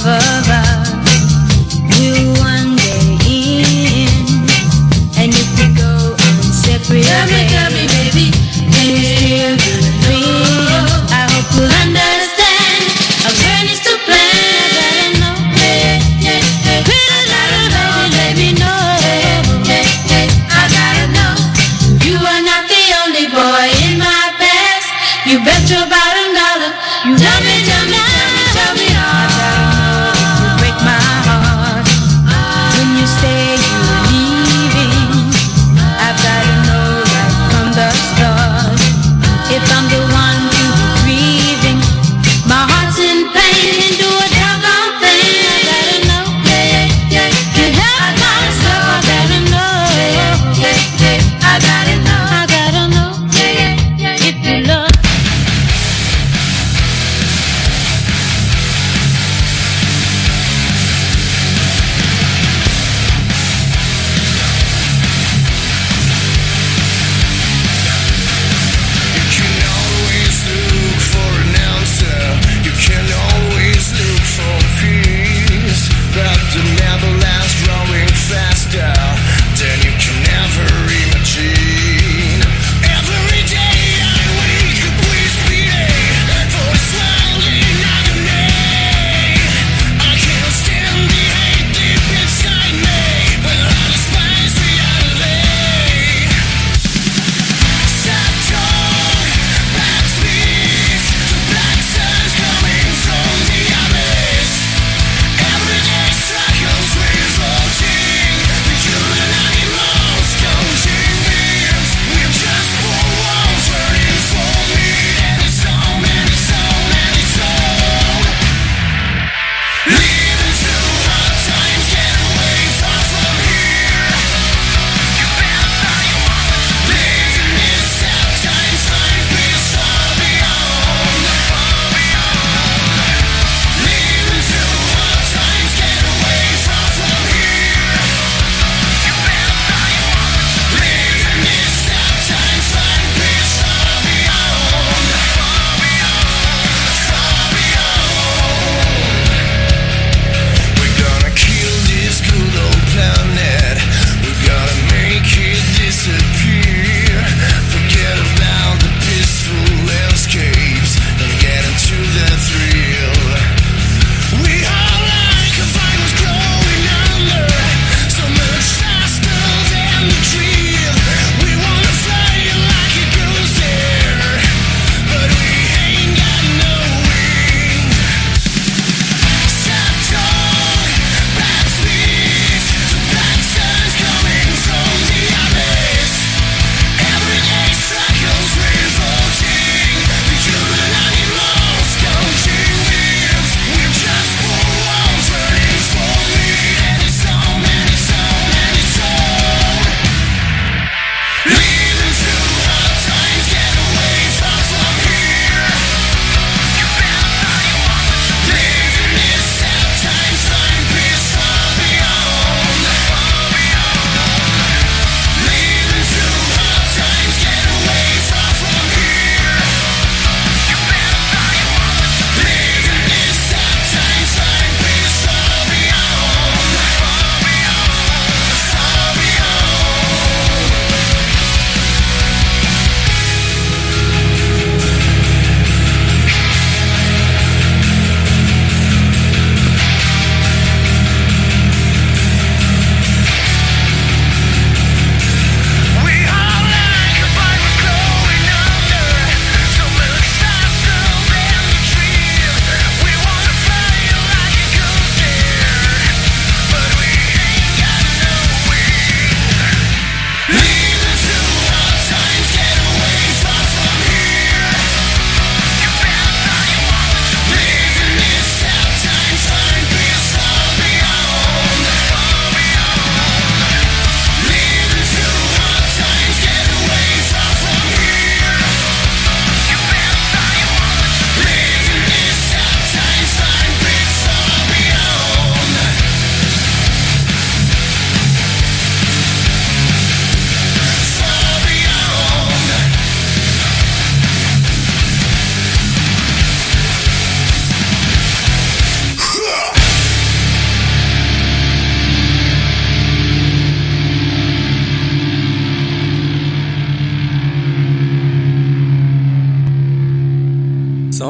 of us will one day end, and if we go on separate ways, tell me, baby, can you still dream? I hope you'll understand. A girl is to plan. I gotta know, pretty little baby, let me know. I gotta know, you are not the only boy in my past. You bet your bottom dollar. You tell me all.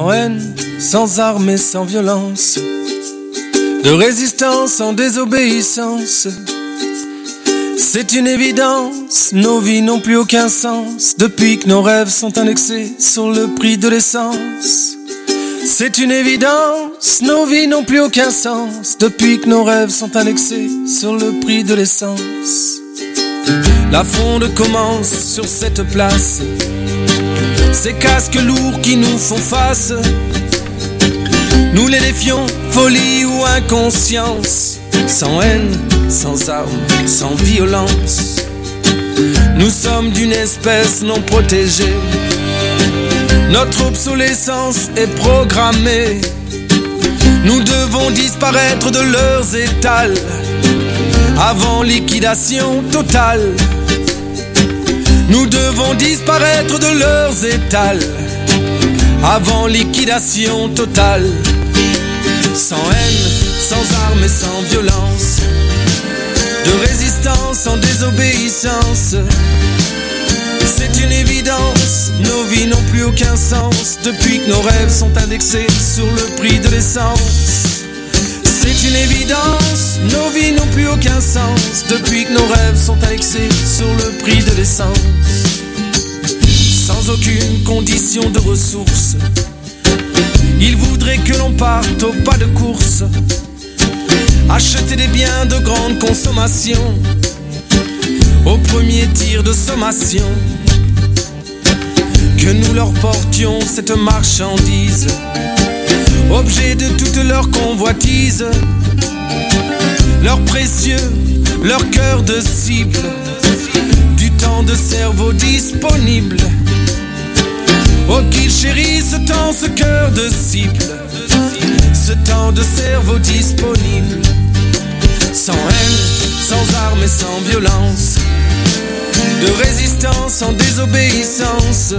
sans haine, sans armes et sans violence, de résistance en désobéissance. C'est une évidence, nos vies n'ont plus aucun sens depuis que nos rêves sont indexés sur le prix de l'essence. C'est une évidence, nos vies n'ont plus aucun sens depuis que nos rêves sont indexés sur le prix de l'essence. La fronde commence sur cette place, ces casques lourds qui nous font face. Nous les défions, folie ou inconscience, sans haine, sans armes, sans violence. Nous sommes d'une espèce non protégée, notre obsolescence est programmée. Nous devons disparaître de leurs étals avant liquidation totale. Nous devons disparaître de leurs étals avant liquidation totale. Sans haine, sans armes et sans violence, de résistance sans désobéissance. C'est une évidence, nos vies n'ont plus aucun sens depuis que nos rêves sont indexés sur le prix de l'essence. C'est une évidence, nos vies n'ont plus aucun sens depuis que nos rêves sont indexés sur le prix de l'essence. Sans aucune condition de ressources, ils voudraient que l'on parte au pas de course, acheter des biens de grande consommation au premier tir de sommation. Que nous leur portions cette marchandise, objet de toute leur convoitise, leur précieux, leur cœur de cible, du temps de cerveau disponible. Oh qu'ils chérissent ce temps, ce cœur de cible, ce temps de cerveau disponible. Sans haine, sans armes et sans violence, de résistance en désobéissance.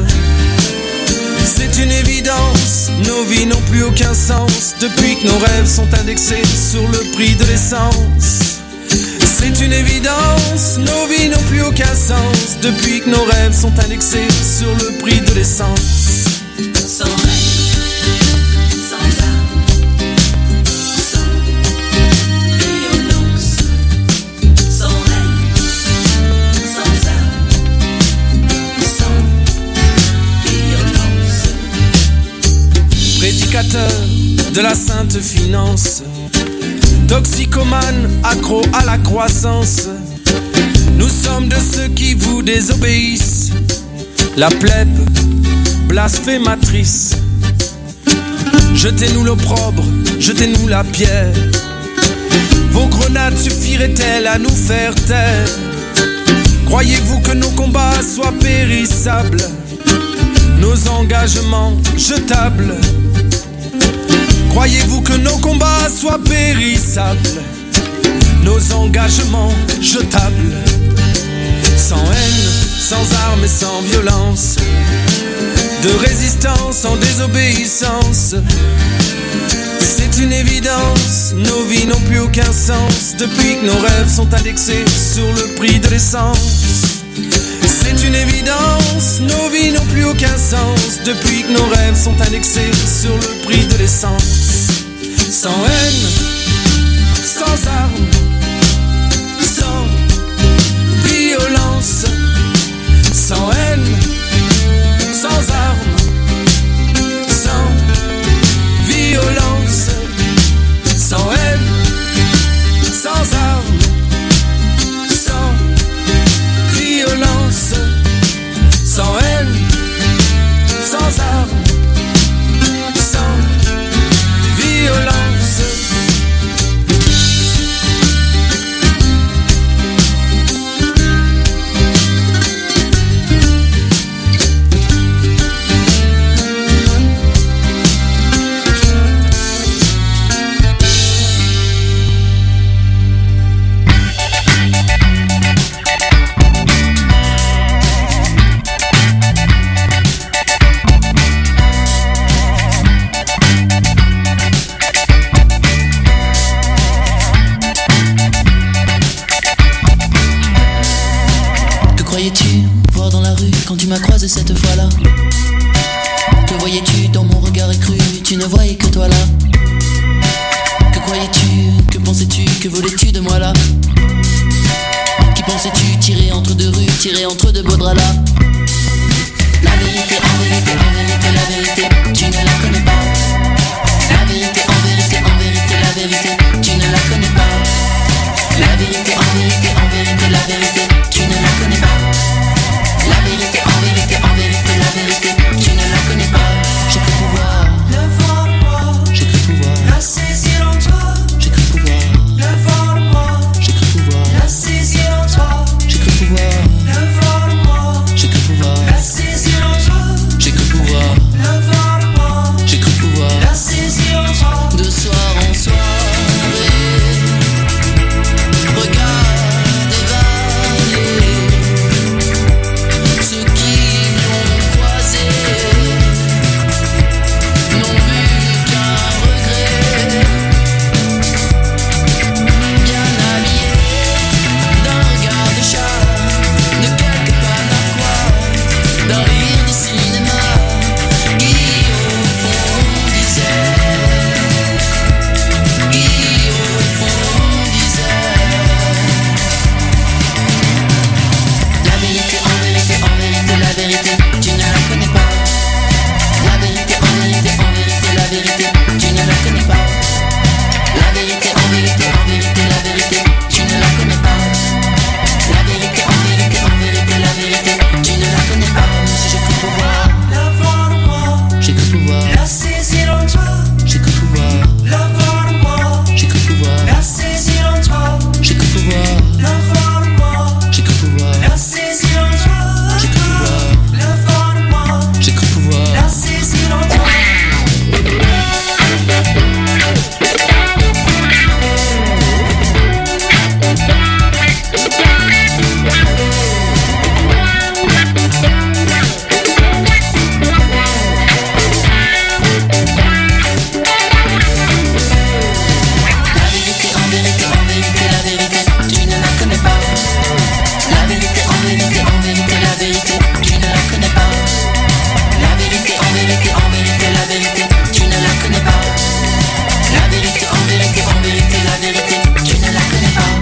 C'est une évidence, nos vies n'ont plus aucun sens depuis que nos rêves sont indexés sur le prix de l'essence. C'est une évidence, nos vies n'ont plus aucun sens depuis que nos rêves sont indexés sur le prix de l'essence. Sans haine, sans armes, sans violence. Sans haine, sans armes, sans violence. Prédicateur de la sainte finance, toxicomane, accro à la croissance, nous sommes de ceux qui vous désobéissent. La plèbe blasphématrice, jetez-nous l'opprobre, jetez-nous la pierre. Vos grenades suffiraient-elles à nous faire taire? Croyez-vous que nos combats soient périssables, nos engagements jetables? Croyez-vous que nos combats soient périssables, nos engagements jetables? Sans haine, sans armes et sans violence, de résistance en désobéissance. C'est une évidence, nos vies n'ont plus aucun sens depuis que nos rêves sont indexés sur le prix de l'essence. C'est une évidence, nos vies n'ont plus aucun sens depuis que nos rêves sont indexés sur le prix de l'essence. Sans haine, sans armes, sans violence. Sans haine, sans armes, sans violence. Sans haine, sans armes, sans violence. Sans haine, sans armes, sans violence. que voulais-tu de moi là? Qui pensais-tu tirer entre deux rues, tirer entre deux beaux draps là? La vérité, en vérité, en vérité, la vérité, tu ne la connais pas. La vérité, en vérité, en vérité, la vérité, tu ne la connais pas. La vérité, en vérité, en vérité, la vérité, tu ne la connais pas. La vérité, en vérité, en vérité, la vérité, tu ne la connais pas. J'ai cru pouvoir le voir, j'ai cru pouvoir la saisir en toi. J'ai cru pouvoir le voir, j'ai cru pouvoir la saisir en toi. J'ai cru pouvoir le voir, j'ai cru pouvoir la saisir en toi. J'ai cru pouvoir le voir, j'ai cru pouvoir la saisir en toi. De soir en soirée, regarde valer ceux qui l'ont croisé, n'ont vu qu'un regret. Bien habillé d'un regard de chat, de quelques panarquois, d'un rire de cinéma, qui au fond disait, qui au fond disait. La vérité, en vérité, en vérité, la vérité, tu ne la connais pas. La vérité, en vérité, en vérité, la vérité, tu ne la connais pas. La vérité, en vérité, en vérité, la vérité, tu ne la connais pas. La vérité, en vérité, en vérité, la vérité, tu ne la connais pas. Si j'ai cru pouvoir la voir moi, j'ai cru pouvoir la saisir en toi. J'ai cru pouvoir la voir moi, j'ai cru pouvoir la saisir en toi. J'ai cru pouvoir la voir moi, j'ai cru pouvoir la saisir en toi. J'ai cru pouvoir la voir moi, j'ai cru pouvoir la saisir en toi. La vérité, en vérité, en vérité, la vérité, tu ne la connais pas. La vérité, en vérité, en vérité, la vérité, tu ne la connais pas. La vérité, en vérité, en vérité, la vérité, tu ne la connais pas. La vérité, en vérité, en vérité, la vérité, tu ne la connais pas.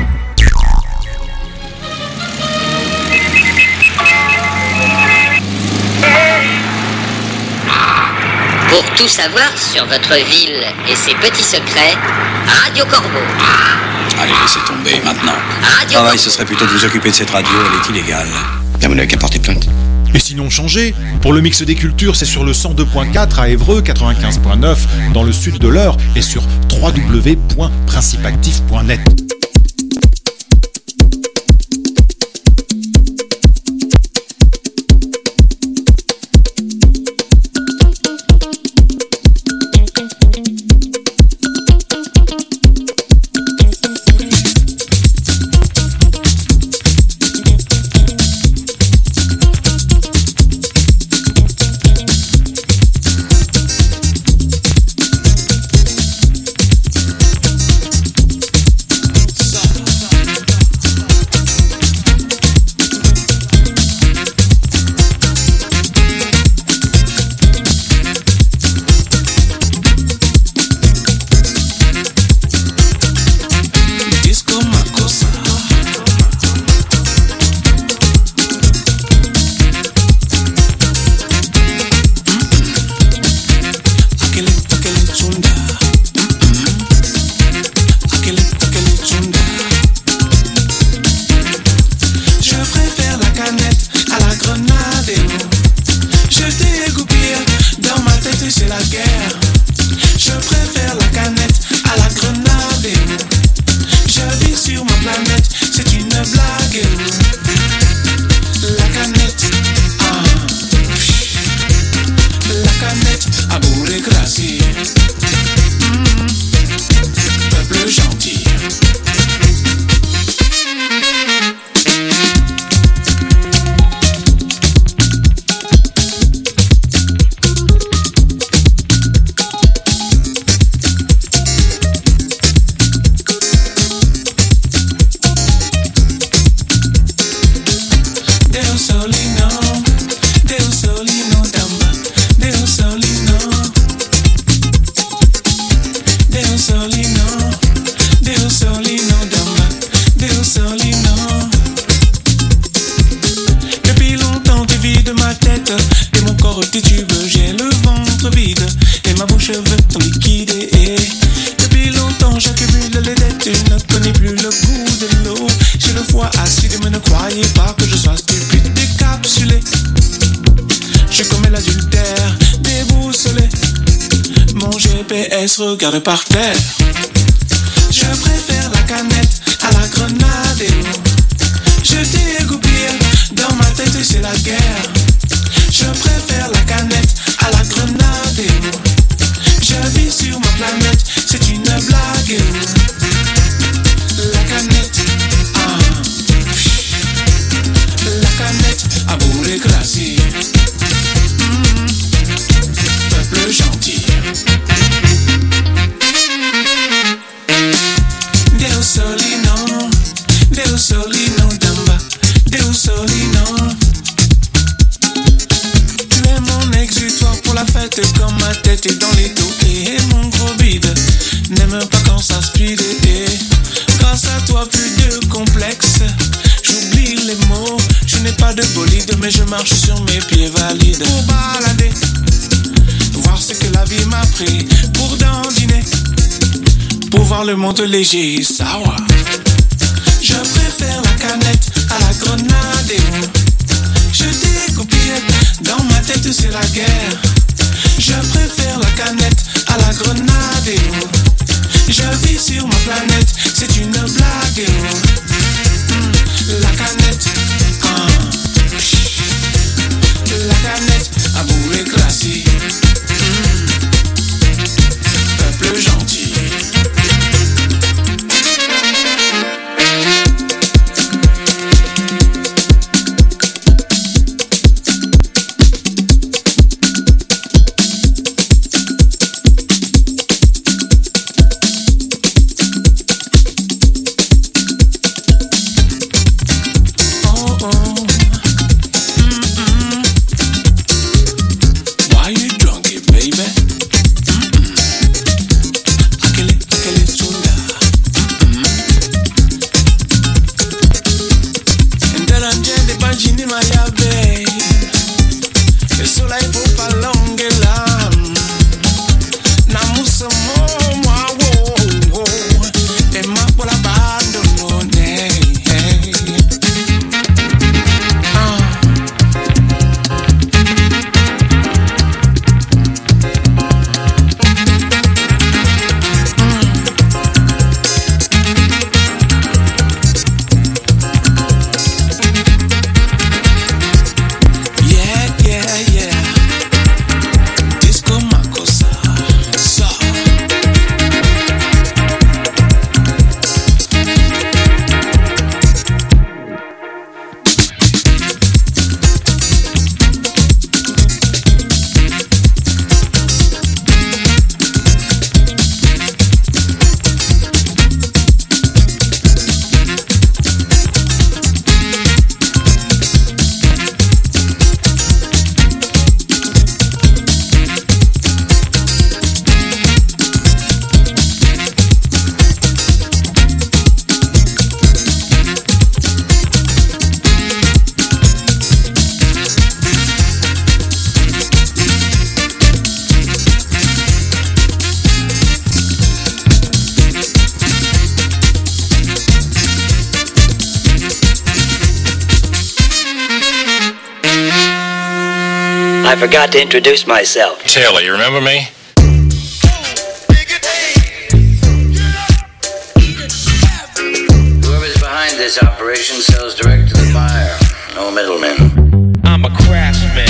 Pour tout savoir sur votre ville et ses petits secrets, Radio Corbeau. Allez, laissez tomber, maintenant. Radio Travail, ce serait plutôt de vous occuper de cette radio, elle est illégale. Là, vous n'avez qu'à porter plainte. Et sinon changez. Pour le mix des cultures, c'est sur le 102.4 à Évreux, 95.9 dans le sud de l'Eure et sur www.principactif.net. Deo Solino Damba, Deo Solino. Depuis longtemps tu vis de ma tête, et mon corps titube, j'ai le ventre vide, et ma bouche veut ton liquide. Et depuis longtemps j'accumule les dettes, je ne connais plus le goût de l'eau. J'ai le foie acide, mais ne croyez pas que je sois stupide, décapsulé. Je commets l'adultère, déboussolé. Mon GPS regarde par terre. Je préfère la canette à la grenade. Je dégoupille, dans ma tête c'est la guerre. Je préfère la canette à la grenade. Je vis sur ma planète, c'est une blague. La canette, la canette à bourré glacé. Peuple gentil. Deo Solino, Deo Solino Damba, Deo Solino. Tu es mon exutoire pour la fête, quand ma tête est dans les dos. Et mon gros bide n'aime pas quand ça speed. Et grâce à toi plus de complexe, j'oublie les mots. Je n'ai pas de bolide, mais je marche sur mes pieds valides. Pour balader, voir ce que la vie m'a pris. Pour dandiner, pour voir le monde léger, sawa. Je préfère la canette à la grenade. Je découpille, dans ma tête c'est la guerre. Je préfère la canette à la grenade. Je vis sur ma planète, c'est une blague. La canette, la canette à bourré glacé. Peuple gentil. I forgot to introduce myself. Taylor, you remember me? Whoever's behind this operation sells direct to the buyer. No middlemen. I'm a craftsman.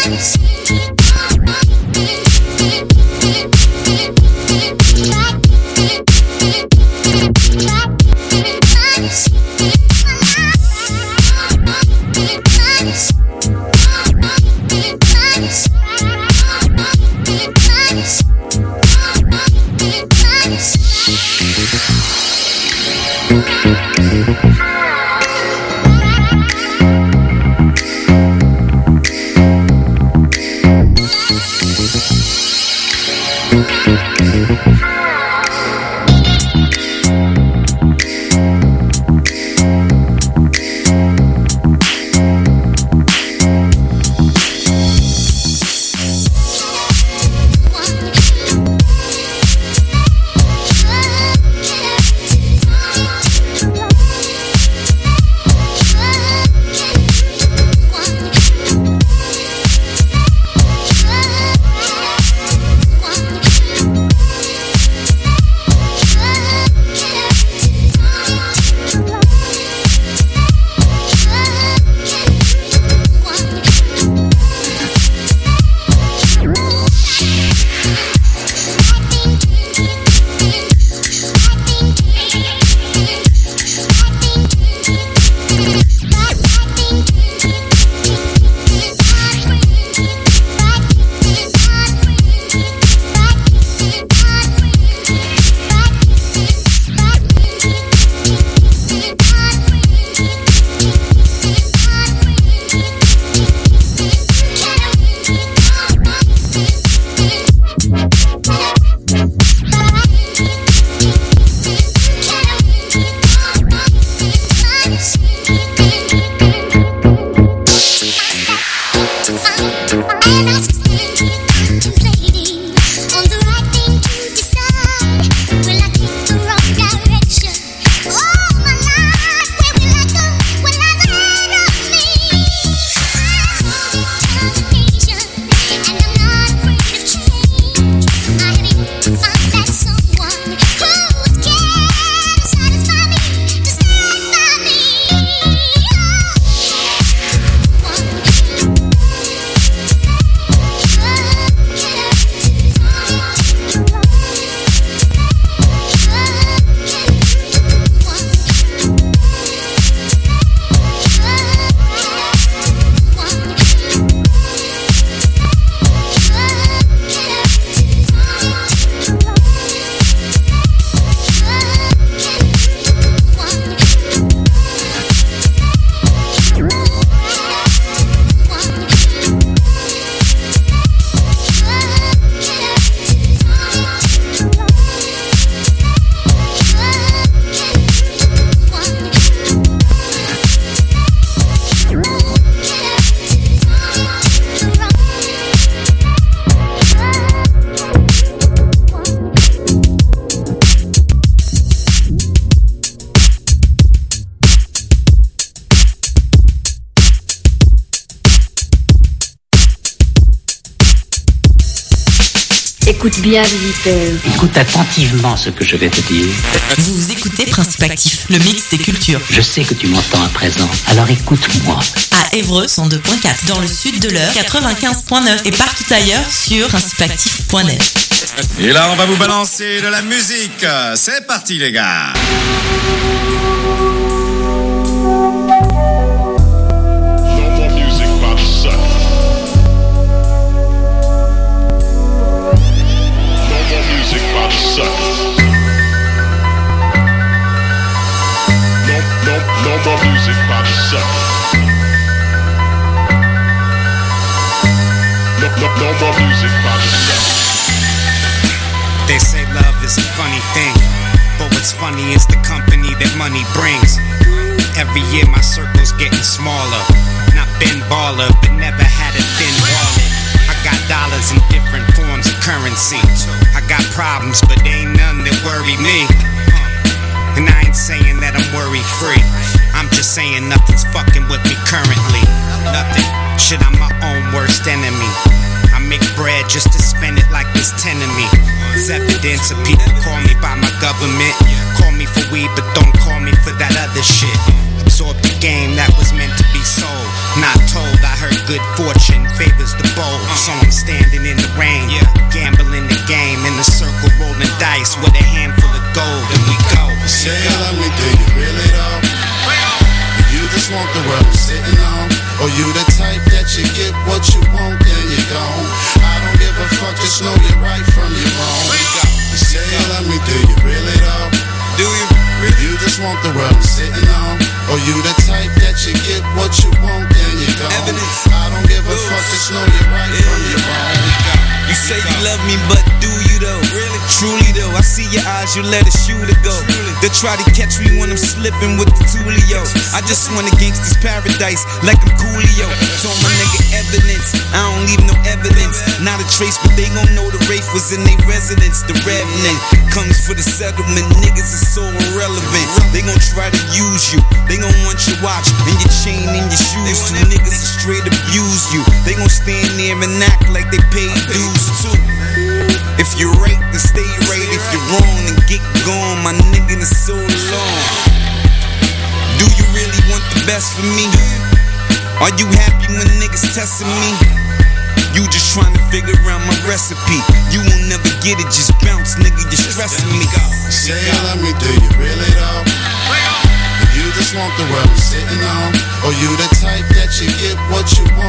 Écoute bien, visiteur. Écoute attentivement ce que je vais te dire. Vous écoutez Principe Actif, le mix des cultures. Je sais que tu m'entends à présent, alors écoute-moi. À Évreux, 102.4, dans le sud de l'heure, 95.9 et partout ailleurs sur principeactif.net. Et là, on va vous balancer de la musique. C'est parti, les gars. They say love is a funny thing, but what's funny is the company that money brings. Every year my circle's getting smaller. Not been baller, but never had a thin wallet. I got dollars in different forms of currency. I got problems, but ain't none that worry me. And I ain't saying that I'm worry free. I'm just saying nothing's fucking with me currently. Nothing. Shit, I'm my own worst enemy. I make bread just to spend it like it's 10 of me. It's evidence of people call me by my government. Call me for weed, but don't call me for that other shit. Absorb the game that was meant to be sold, not told. I heard good fortune favors the bold. Vegas with a handful of gold, and we go. Say, let me do you really though? You just want the world sitting on, or you the type that you get what you want, then you gone. I don't give a fuck, just know you're right from your wrong. You say, let me do you really though? Do you? You just want the world sitting on, or you the type that you get what you want, then you gone. Evidence. I don't give a fuck, just know you're right from your wrong. You say you love me, but do you though? Really? Truly though, I see your eyes, you let a shooter go. They try to catch me when I'm slipping with the Tulio. I just want a gangster's paradise, like I'm Coolio. Told my nigga evidence, I don't leave no evidence. Not a trace, but they gon' know the Wraith was in their residence. The revenant comes for the settlement, niggas is so irrelevant. They gon' try to use you, they gon' want your watch and your chain and your shoes. Two niggas that straight abuse you, they gon' stand there and act like they paid dues too. If you're right, then stay right. If you're wrong, then get gone. My nigga is so long. Do you really want the best for me? Are you happy when niggas testing me? You just trying to figure out my recipe. You won't never get it, just bounce, nigga, you're stressing me. Say, let me do you really though? You just want the world sitting on, or you the type that you get what you want.